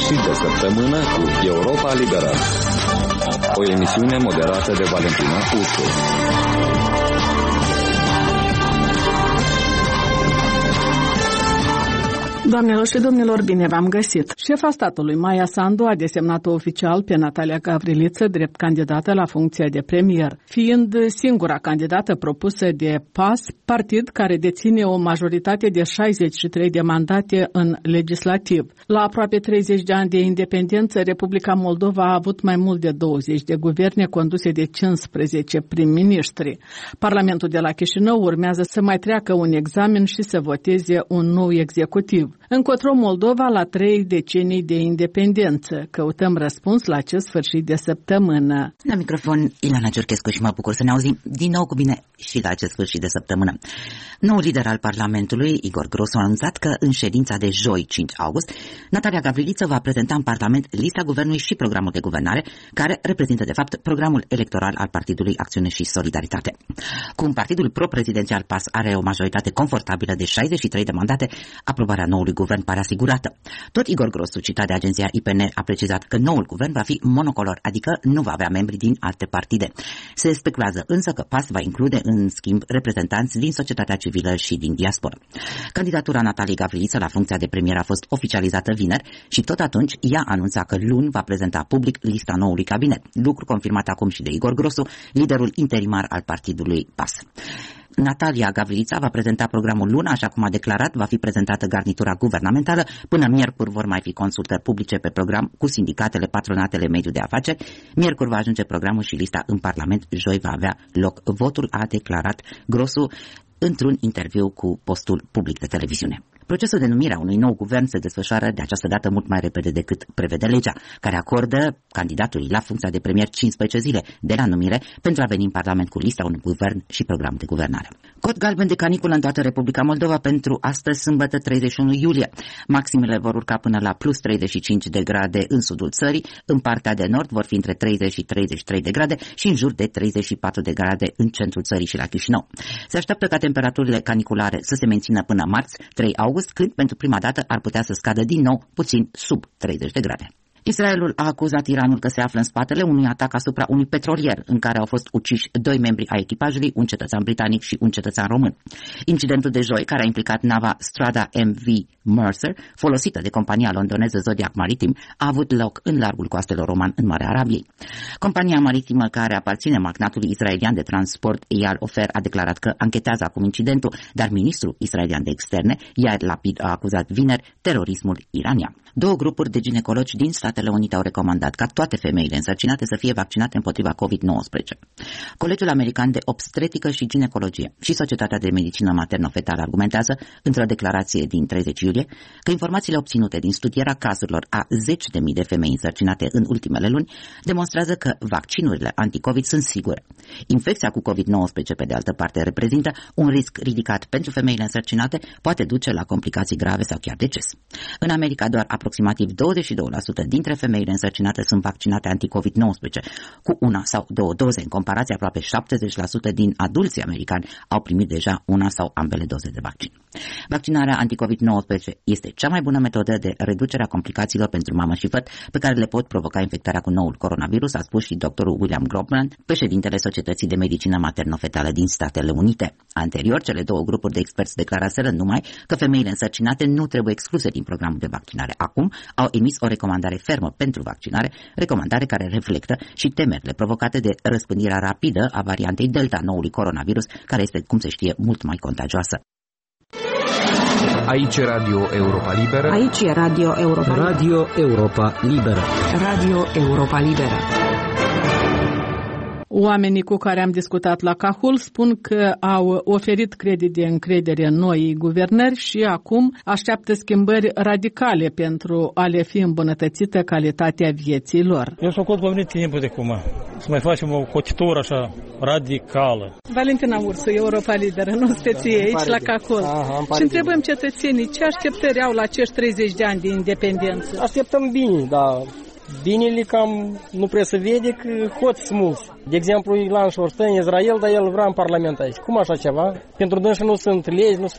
Sfârșit de săptămână cu Europa Liberă. O emisiune moderată de Valentina Ursu. Doamnelor și domnilor, bine v-am găsit! Șefa statului, Maia Sandu, a desemnat oficial pe Natalia Gavriliță drept candidată la funcția de premier, fiind singura candidată propusă de PAS, partid care deține o majoritate de 63 de mandate în legislativ. La aproape 30 de ani de independență, Republica Moldova a avut mai mult de 20 de guverne conduse de 15 prim-ministri. Parlamentul de la Chișinău urmează să mai treacă un examen și să voteze un nou executiv. Încotro Moldova la 3 decenii de independență. Căutăm răspuns la acest sfârșit de săptămână. La microfon, Ilana Ciorchescu și mă bucur să ne auzim din nou cu bine și la acest sfârșit de săptămână. Noul lider al Parlamentului, Igor Grosu, a anunțat că în ședința de joi, 5 august, Natalia Gavriliță va prezenta în Parlament lista guvernului și programul de guvernare, care reprezintă, de fapt, programul electoral al Partidului Acțiune și Solidaritate. Cum partidul pro-prezidențial PAS are o majoritate confortabilă de 63 de mandate, aprobarea noului guvern pare asigurată. Tot Igor Grosu, citat de agenția IPN, a precizat că noul guvern va fi monocolor, adică nu va avea membri din alte partide. Se speculează însă că PAS va include, în schimb, reprezentanți din societatea civilă și din diaspora. Candidatura Nataliei Gavriliță la funcția de premier a fost oficializată vineri și tot atunci ea anunța că luni va prezenta public lista noului cabinet, lucru confirmat acum și de Igor Grosu, liderul interimar al partidului PAS. Natalia Gavrilița va prezenta programul luna, așa cum a declarat, va fi prezentată garnitura guvernamentală. Până miercuri vor mai fi consultări publice pe program cu sindicatele, patronatele, mediul de afaceri. Miercuri va ajunge programul și lista în Parlament. Joi va avea loc votul, a declarat Grosu într-un interviu cu postul public de televiziune. Procesul de numire a unui nou guvern se desfășoară de această dată mult mai repede decât prevede legea, care acordă candidatului la funcția de premier 15 zile de la numire pentru a veni în Parlament cu lista unui guvern și program de guvernare. Cod galben de caniculă în toată Republica Moldova pentru astăzi, sâmbătă 31 iulie. Maximele vor urca până la plus 35 de grade în sudul țării, în partea de nord vor fi între 30 și 33 de grade și în jur de 34 de grade în centrul țării și la Chișinău. Se așteaptă ca temperaturile caniculare să se mențină până marți, 3 august, când pentru prima dată ar putea să scadă din nou puțin sub 30 de grade. Israelul a acuzat Iranul că se află în spatele unui atac asupra unui petrolier, în care au fost uciși 2 membri ai echipajului, un cetățean britanic și un cetățean român. Incidentul de joi, care a implicat nava Strada MV Mercer, folosită de compania londoneză Zodiac Maritim, a avut loc în largul coastelor Oman, în Marea Arabiei. Compania maritimă, care aparține magnatului israelian de transport Eyal Ofer, a declarat că anchetează acum incidentul, dar ministrul israelian de externe, Yair Lapid, a acuzat vineri terorismul iranian. 2 grupuri de ginecologi din Statele Unite au recomandat ca toate femeile însărcinate să fie vaccinate împotriva COVID-19. Colegiul American de Obstetrică și Ginecologie și Societatea de Medicină Materno-Fetală argumentează, într-o declarație din 30 iulie, că informațiile obținute din studierea cazurilor a 10.000 de femei însărcinate în ultimele luni demonstrează că vaccinurile anti-COVID sunt sigure. Infecția cu COVID-19, pe de altă parte, reprezintă un risc ridicat pentru femeile însărcinate, poate duce la complicații grave sau chiar deces. În America, doar aproximativ 22% dintre femeile însărcinate sunt vaccinate anti-COVID-19, cu 1 sau 2 doze. În comparație, aproape 70% din adulții americani au primit deja una sau ambele doze de vaccin. Vaccinarea anti-COVID-19 este cea mai bună metodă de reducere a complicațiilor pentru mamă și făt pe care le pot provoca infectarea cu noul coronavirus, a spus și doctorul William Grobman, președintele Societății de Medicină Materno-Fetală din Statele Unite. Anterior, cele 2 grupuri de experți declaraseră numai că femeile însărcinate nu trebuie excluse din programul de vaccinare. Acum au emis o recomandare fermă pentru vaccinare, recomandare care reflectă și temerile provocate de răspândirea rapidă a variantei Delta noului coronavirus, care este, cum se știe, mult mai contagioasă. Aici e Radio Europa Liberă. Aici e Radio Europa Liberă. Radio Europa Liberă. Radio Europa Liberă. Oamenii cu care am discutat la Cahul spun că au oferit credit de încredere noii guvernări și acum așteaptă schimbări radicale pentru a le fi îmbunătățită calitatea vieții lor. Eu s-o cot venit timpul de cum să mai facem o cotitură așa radicală. Valentina Ursu, Europa Liberă, nu speție aici la Cahul. Și întrebăm cetățenii ce așteptări au la acești 30 de ani de independență. Așteptăm bine, dar binele cam nu prea se vede că hoți mulți. De exemplu, Ilan Șorstăi în Israel, dar el vrea în Parlament aici. Cum așa ceva? Pentru dânsul nu sunt legi, nu